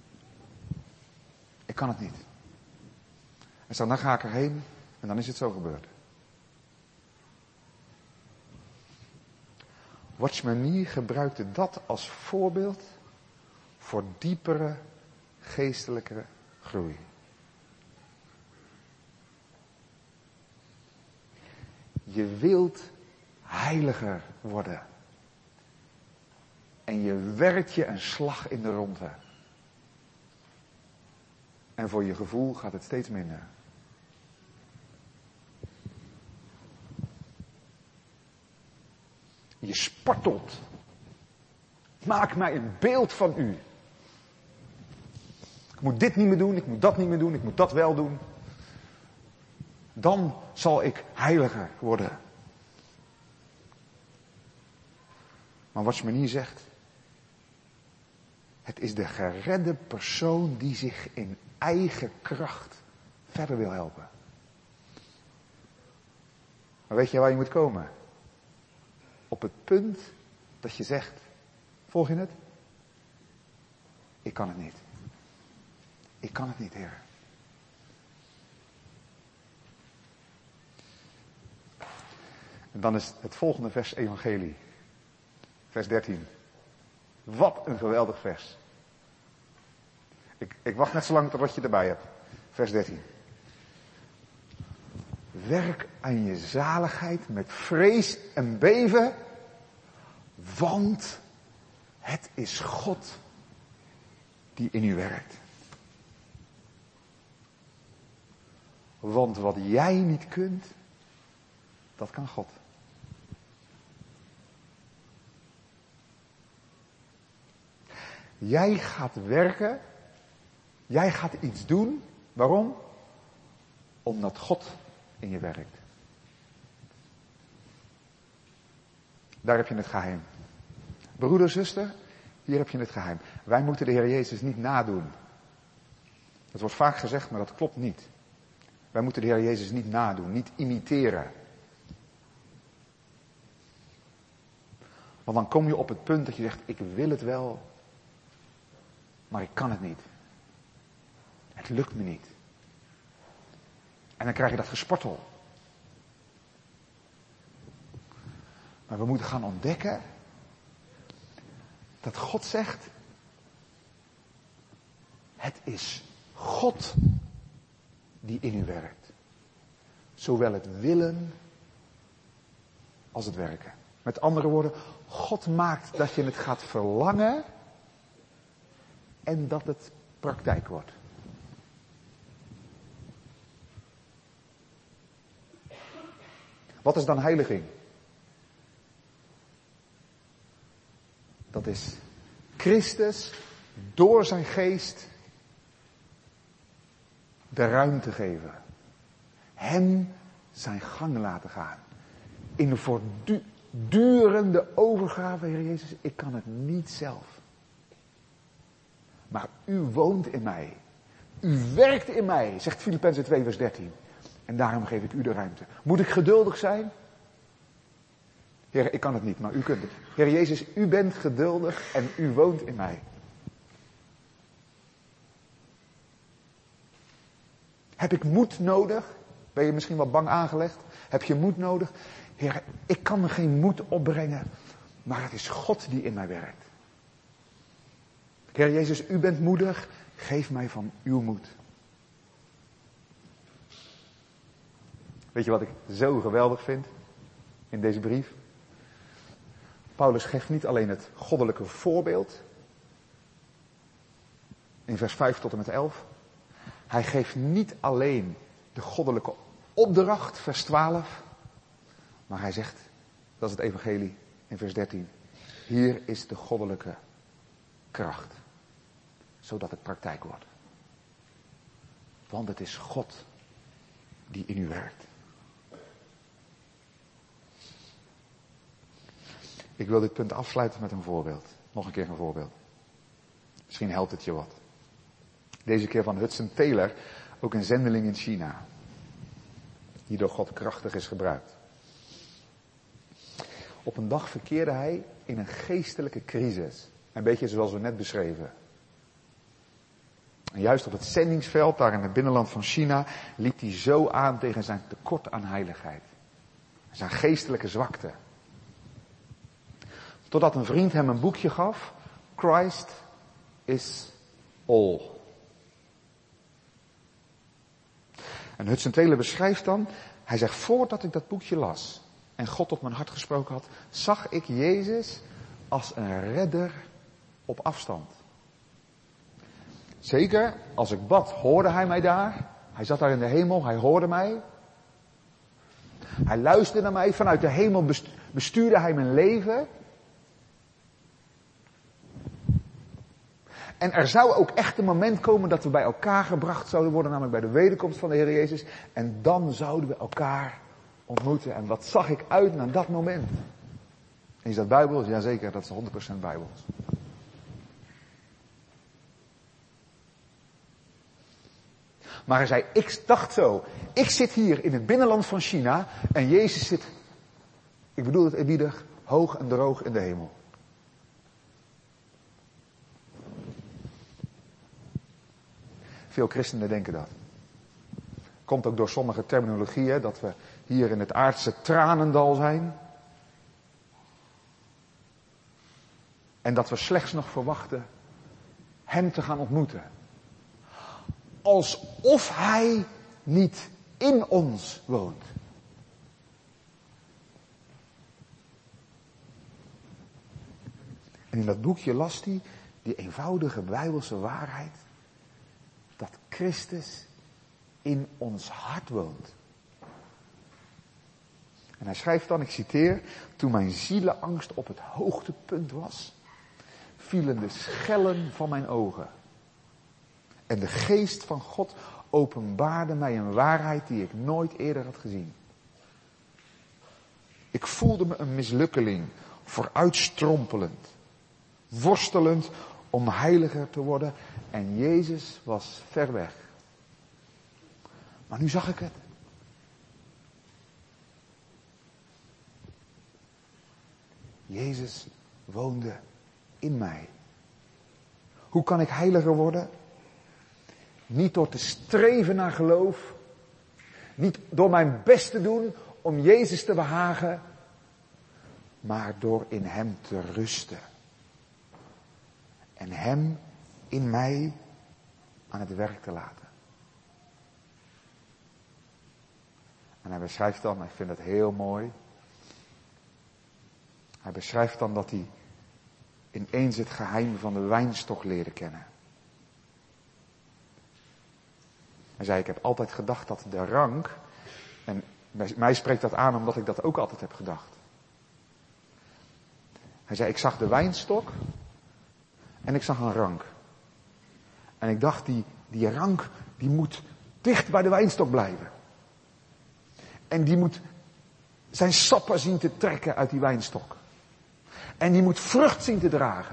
Ik kan het niet. En zo, dan ga ik erheen en dan is het zo gebeurd. Watchman Nee gebruikte dat als voorbeeld voor diepere geestelijke groei. Je wilt heiliger worden. En je werkt je een slag in de ronde. En voor je gevoel gaat het steeds minder. Je spartelt. Maak mij een beeld van u. Ik moet dit niet meer doen, ik moet dat niet meer doen, ik moet dat wel doen. Dan zal ik heiliger worden. Maar Watchman Nee zegt, het is de geredde persoon die zich in eigen kracht verder wil helpen. Maar weet je waar je moet komen? Op het punt dat je zegt, volg je het? Ik kan het niet. Ik kan het niet, Heer. En dan is het volgende vers evangelie. Vers dertien. Wat een geweldig vers. Ik, ik wacht net zo lang tot je erbij hebt. Vers dertien. Werk aan je zaligheid met vrees en beven, want het is God die in u werkt. Want wat jij niet kunt, dat kan God. Jij gaat werken, jij gaat iets doen. Waarom? Omdat God in je werkt. Daar heb je het geheim. Broeder, zuster, hier heb je het geheim. Wij moeten de Heer Jezus niet nadoen. Dat wordt vaak gezegd, maar dat klopt niet. Wij moeten de Heer Jezus niet nadoen, niet imiteren. Want dan kom je op het punt dat je zegt, ik wil het wel, maar ik kan het niet. Het lukt me niet. En dan krijg je dat gespartel. Maar we moeten gaan ontdekken dat God zegt, het is God die in u werkt. Zowel het willen als het werken. Met andere woorden, God maakt dat je het gaat verlangen en dat het praktijk wordt. Wat is dan heiliging? Dat is Christus door zijn geest de ruimte geven. Hem zijn gang laten gaan. In voortdurende overgave, Heer Jezus, ik kan het niet zelf. Maar u woont in mij. U werkt in mij, zegt Filippenzen twee vers dertien. En daarom geef ik u de ruimte. Moet ik geduldig zijn? Heer, ik kan het niet, maar u kunt het. Heer Jezus, u bent geduldig en u woont in mij. Heb ik moed nodig? Ben je misschien wat bang aangelegd? Heb je moed nodig? Heer, ik kan me geen moed opbrengen, maar het is God die in mij werkt. Heer Jezus, u bent moedig, geef mij van uw moed. Weet je wat ik zo geweldig vind in deze brief? Paulus geeft niet alleen het goddelijke voorbeeld, in vers vijf tot en met elf. Hij geeft niet alleen de goddelijke opdracht, vers twaalf. Maar hij zegt, dat is het evangelie in vers dertien. Hier is de goddelijke kracht. Zodat het praktijk wordt. Want het is God die in u werkt. Ik wil dit punt afsluiten met een voorbeeld. Nog een keer een voorbeeld. Misschien helpt het je wat. Deze keer van Hudson Taylor, ook een zendeling in China. Die door God krachtig is gebruikt. Op een dag verkeerde hij in een geestelijke crisis. Een beetje zoals we net beschreven. En juist op het zendingsveld, daar in het binnenland van China, liep hij zo aan tegen zijn tekort aan heiligheid. Zijn geestelijke zwakte. Totdat een vriend hem een boekje gaf. Christ is all. En Hudson Taylor beschrijft dan, hij zegt, voordat ik dat boekje las en God op mijn hart gesproken had, zag ik Jezus als een redder op afstand. Zeker, als ik bad, hoorde hij mij daar. Hij zat daar in de hemel, hij hoorde mij. Hij luisterde naar mij, vanuit de hemel bestuurde hij mijn leven. En er zou ook echt een moment komen dat we bij elkaar gebracht zouden worden, namelijk bij de wederkomst van de Heer Jezus. En dan zouden we elkaar ontmoeten. En wat zag ik uit naar dat moment? Is dat Bijbels? Jazeker, dat is honderd procent Bijbels. Maar hij zei, ik dacht zo, ik zit hier in het binnenland van China en Jezus zit, ik bedoel het eerbiedig, hoog en droog in de hemel. Veel christenen denken dat. Komt ook door sommige terminologieën dat we hier in het aardse tranendal zijn. En dat we slechts nog verwachten hem te gaan ontmoeten. Alsof hij niet in ons woont. En in dat boekje las hij die eenvoudige Bijbelse waarheid. Dat Christus in ons hart woont. En hij schrijft dan, ik citeer, toen mijn zielenangst op het hoogtepunt was, vielen de schellen van mijn ogen. En de geest van God openbaarde mij een waarheid die ik nooit eerder had gezien. Ik voelde me een mislukkeling, vooruitstrompelend, worstelend om heiliger te worden. En Jezus was ver weg. Maar nu zag ik het. Jezus woonde in mij. Hoe kan ik heiliger worden? Niet door te streven naar geloof. Niet door mijn best te doen om Jezus te behagen. Maar door in Hem te rusten. En Hem in mij aan het werk te laten. En hij beschrijft dan, ik vind het heel mooi. Hij beschrijft dan dat hij ineens het geheim van de wijnstok leerde kennen. Hij zei, ik heb altijd gedacht dat de rank, en mij spreekt dat aan omdat ik dat ook altijd heb gedacht. Hij zei, ik zag de wijnstok en ik zag een rank. En ik dacht, die, die rank, die moet dicht bij de wijnstok blijven. En die moet zijn sappen zien te trekken uit die wijnstok. En die moet vrucht zien te dragen.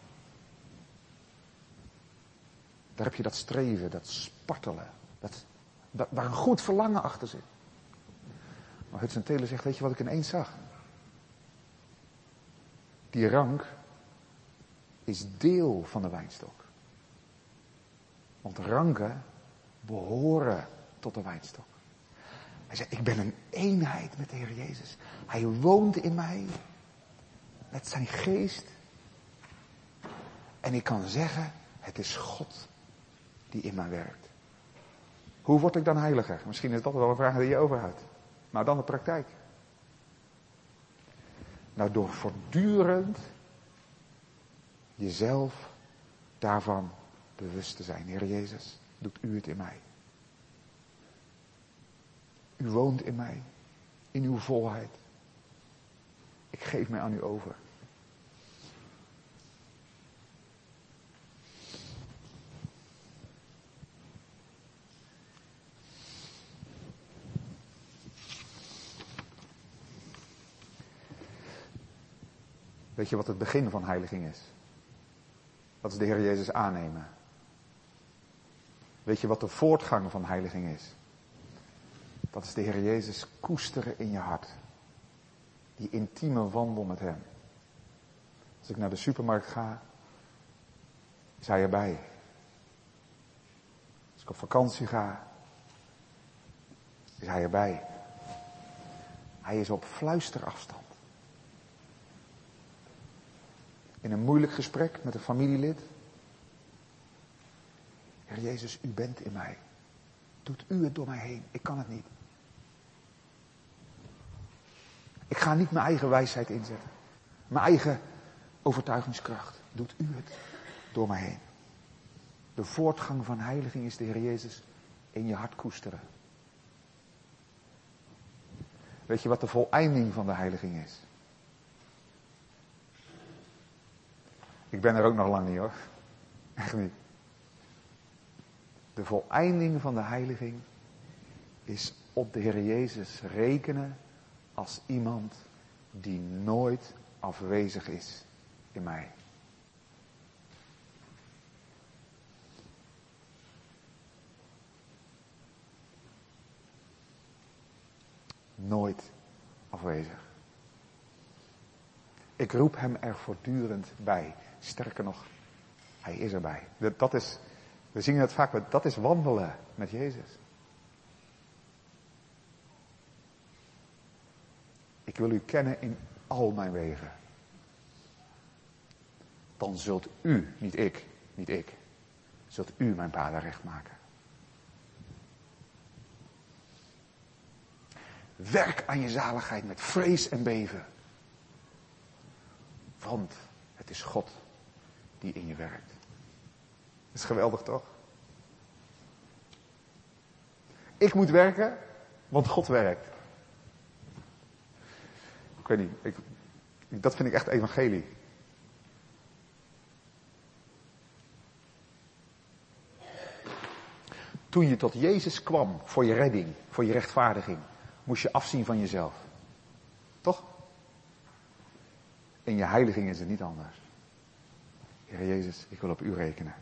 Daar heb je dat streven, dat spartelen. Dat, dat, waar een goed verlangen achter zit. Maar Hudson Taylor zegt, weet je wat ik ineens zag? Die rank is deel van de wijnstok. Want ranken behoren tot de wijnstok. Hij zei, ik ben een eenheid met de Heer Jezus. Hij woont in mij. Met zijn geest. En ik kan zeggen, het is God die in mij werkt. Hoe word ik dan heiliger? Misschien is dat wel een vraag die je overhoudt. Maar dan de praktijk. Nou, door voortdurend jezelf daarvan bewust te zijn. Heer Jezus, doet u het in mij. U woont in mij, in uw volheid. Ik geef mij aan u over. Weet je wat het begin van heiliging is? Dat is de Heer Jezus aannemen. Weet je wat de voortgang van heiliging is? Dat is de Heer Jezus koesteren in je hart. Die intieme wandel met hem. Als ik naar de supermarkt ga, is hij erbij. Als ik op vakantie ga, is hij erbij. Hij is op fluisterafstand. In een moeilijk gesprek met een familielid. Heer Jezus, u bent in mij. Doet u het door mij heen. Ik kan het niet. Ik ga niet mijn eigen wijsheid inzetten. Mijn eigen overtuigingskracht. Doet u het door mij heen. De voortgang van heiliging is de Heer Jezus in je hart koesteren. Weet je wat de voleinding van de heiliging is? Ik ben er ook nog lang niet hoor. Echt niet. De voleinding van de heiliging is op de Heer Jezus rekenen als iemand die nooit afwezig is in mij. Nooit afwezig. Ik roep hem er voortdurend bij. Sterker nog, hij is erbij. Dat is, we zingen het vaak, maar dat is wandelen met Jezus. Ik wil u kennen in al mijn wegen. Dan zult u, niet ik, niet ik, zult u mijn paden recht maken. Werk aan je zaligheid met vrees en beven. Want het is God die in je werkt. Dat is geweldig toch? Ik moet werken, want God werkt. Ik weet niet, ik, dat vind ik echt evangelie. Toen je tot Jezus kwam voor je redding, voor je rechtvaardiging, moest je afzien van jezelf. Toch? In je heiliging is het niet anders. Heer Jezus, ik wil op u rekenen.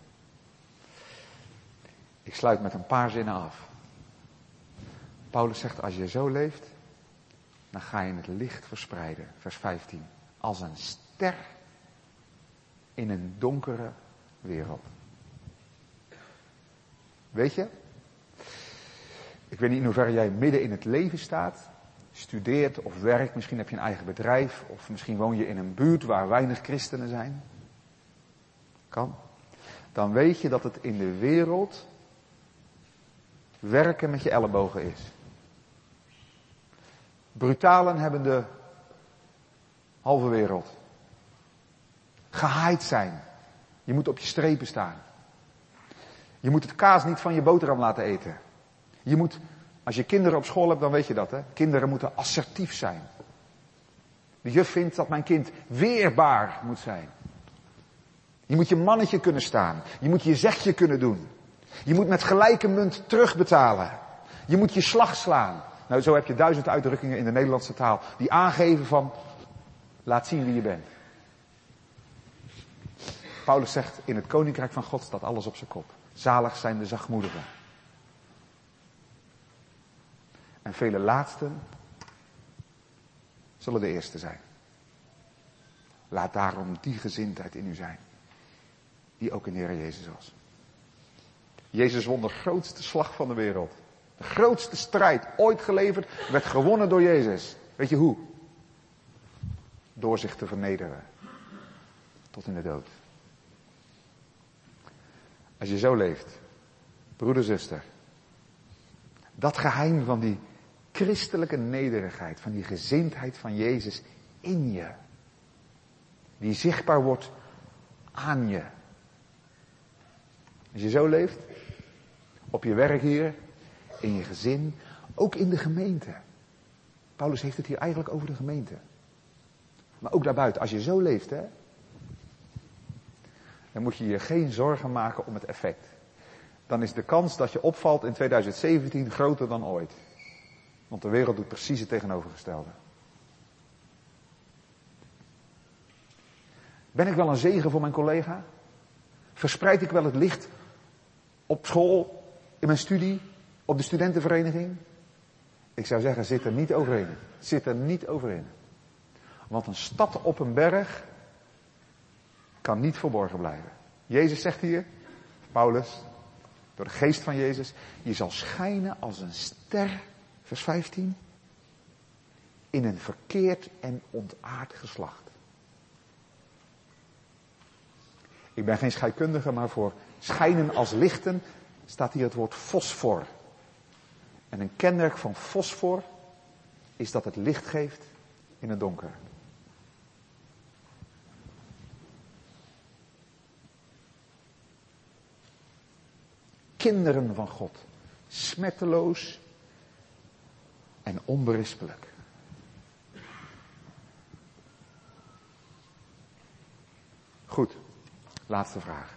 Ik sluit met een paar zinnen af. Paulus zegt, als je zo leeft, dan ga je het licht verspreiden. Vers vijftien. Als een ster in een donkere wereld. Weet je? Ik weet niet in hoeverre jij midden in het leven staat. Studeert of werkt. Misschien heb je een eigen bedrijf. Of misschien woon je in een buurt waar weinig christenen zijn. Kan. Dan weet je dat het in de wereld werken met je ellebogen is. Brutalen hebben de halve wereld. Gehaaid zijn. Je moet op je strepen staan. Je moet het kaas niet van je boterham laten eten. Je moet, als je kinderen op school hebt, dan weet je dat, hè. Kinderen moeten assertief zijn. De juf vindt dat mijn kind weerbaar moet zijn. Je moet je mannetje kunnen staan. Je moet je zegje kunnen doen. Je moet met gelijke munt terugbetalen. Je moet je slag slaan. Nou, zo heb je duizend uitdrukkingen in de Nederlandse taal die aangeven van, laat zien wie je bent. Paulus zegt, in het koninkrijk van God staat alles op zijn kop. Zalig zijn de zachtmoedigen. En vele laatsten zullen de eerste zijn. Laat daarom die gezindheid in u zijn, die ook in de Heer Jezus was. Jezus won de grootste slag van de wereld. De grootste strijd ooit geleverd werd gewonnen door Jezus. Weet je hoe? Door zich te vernederen. Tot in de dood. Als je zo leeft, broeder, zuster. Dat geheim van die christelijke nederigheid, van die gezindheid van Jezus in je. Die zichtbaar wordt aan je. Als je zo leeft, op je werk hier, in je gezin, ook in de gemeente. Paulus heeft het hier eigenlijk over de gemeente. Maar ook daarbuiten, als je zo leeft, hè, dan moet je je geen zorgen maken om het effect. Dan is de kans dat je opvalt in tweeduizend zeventien groter dan ooit. Want de wereld doet precies het tegenovergestelde. Ben ik wel een zegen voor mijn collega? Verspreid ik wel het licht op school, in mijn studie, op de studentenvereniging? Ik zou zeggen, zit er niet overheen. Zit er niet overheen. Want een stad op een berg kan niet verborgen blijven. Jezus zegt hier, Paulus, door de geest van Jezus, je zal schijnen als een ster, vers vijftien, in een verkeerd en ontaard geslacht. Ik ben geen scheikundige, maar voor schijnen als lichten staat hier het woord fosfor. En een kenmerk van fosfor is dat het licht geeft in het donker. Kinderen van God, smetteloos en onberispelijk. Goed, laatste vraag.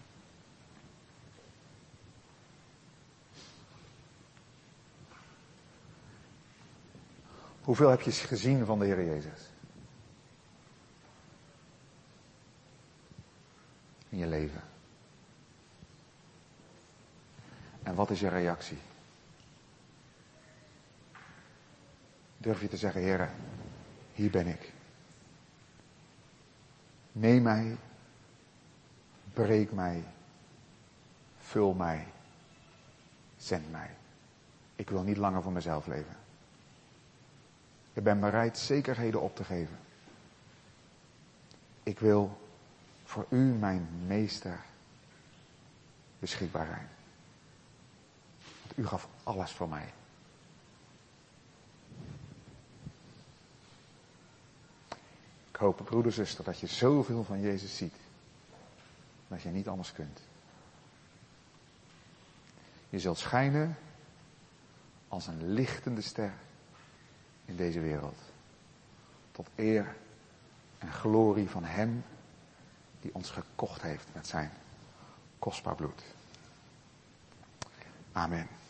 Hoeveel heb je gezien van de Heer Jezus? In je leven. En wat is je reactie? Durf je te zeggen, Heere, hier ben ik. Neem mij, breek mij, vul mij, zend mij. Ik wil niet langer voor mezelf leven. Ik ben bereid zekerheden op te geven. Ik wil voor u, mijn meester, beschikbaar zijn. Want u gaf alles voor mij. Ik hoop, broeder, zuster, dat je zoveel van Jezus ziet. Dat je niet anders kunt. Je zult schijnen als een lichtende ster in deze wereld. Tot eer en glorie van Hem die ons gekocht heeft met zijn kostbaar bloed. Amen.